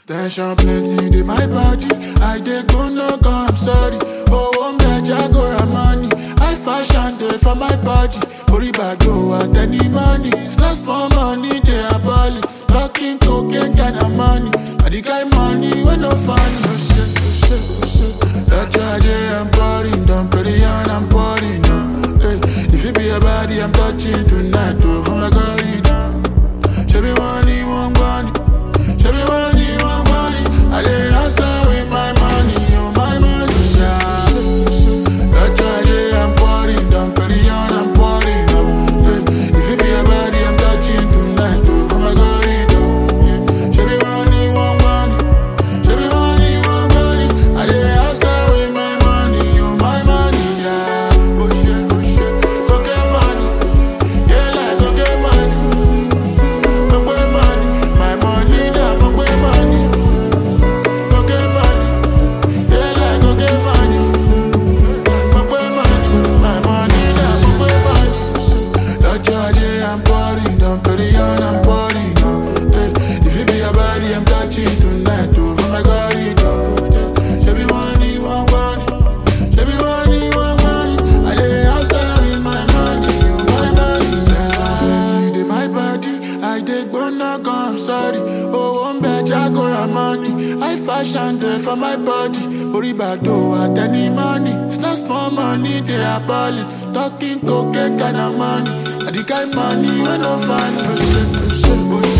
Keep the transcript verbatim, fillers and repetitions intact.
Tension plenty, dey my body. I dey go no go, I'm sorry. Oh, one bed, go money. I fashion day for my body. Worry about do at any money. It's not small money, they are balling. Talking cocaine kind of money. I the kind money when no fun. Oh shit, oh shit, oh shit. That charge, I'm pouring, don't put it on, I'm pouring. No. Hey, if it be a body, I'm touching tonight. Oh, from the corridor. Show me money, one money. Show me money, one money. I dey hustle with my money, oh my money, yeah. That charge, I'm pouring, don't put it on, I'm pouring. No. Hey, if it be a body, I'm touching tonight. Oh, from the corridor. Yeah. Show me money, one money. Show me money, one money. I dey hustle with my money, oh my money, yeah. Oh shit, oh shit. Go get money, yeah, like go get money. Go get money, my money, yeah, go get money. Go get money, yeah, like go get money. Go get money, my money, yeah, go get money. That charge, I'm pouring, don't put it on, I'm pouring. No. Hey, if it be a body, I'm touching tonight. Oh, from my corridor. Yeah. Show me money, one money. Show me money, one money. I dey hustle with my money, oh my money. Yeah. Plenty dey my body. I dey go no go, I'm sorry. Oh, one bed, go money. I fashion day for my body. Worry about do at any money. It's not small money, they are balling. Talking cocaine kind of money. I the kind money when no fun. Oh shit, oh shit, oh shit.